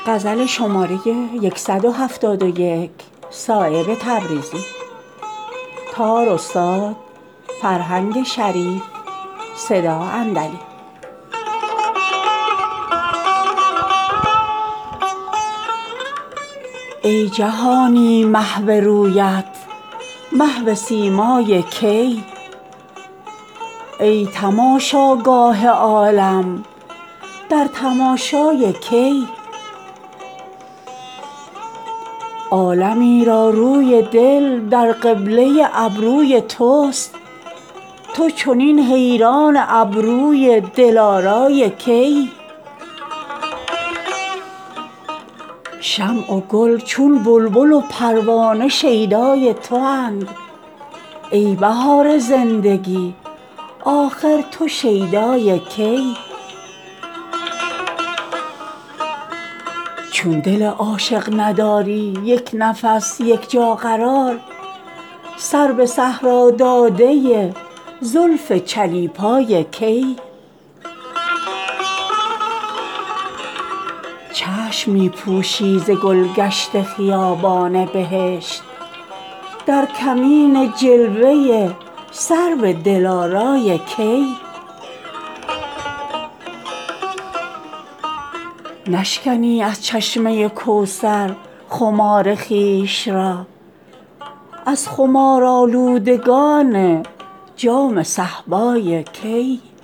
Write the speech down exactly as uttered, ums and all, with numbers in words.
غزل شماره صد و هفتاد و یک صایب تبریزی تار استاد فرهنگ شریف صدا اندلی. ای جهانی محو رویت محو سیمای کی؟ ای تماشاگاه عالم در تماشای کی؟ عالمی را روی دل در قبله ابروی توست، تو چنین حیران ابروی دلارای کی؟ شمع و گل چون بلبل و پروانه شیدای تواند، ای بهار زندگی آخر تو شیدای کی؟ چون دل عاشق نداری یک نفس یک جا قرار، سر به صحرا داده زلف چلیپای کی؟ چشم می پوشی ز گلگشت خیابان بهشت، در کمین جلوه سرو دلارای کی؟ نشکنی از چشمه کوثر خمار خویش را، از خمارآلودگان جام صهبای کی؟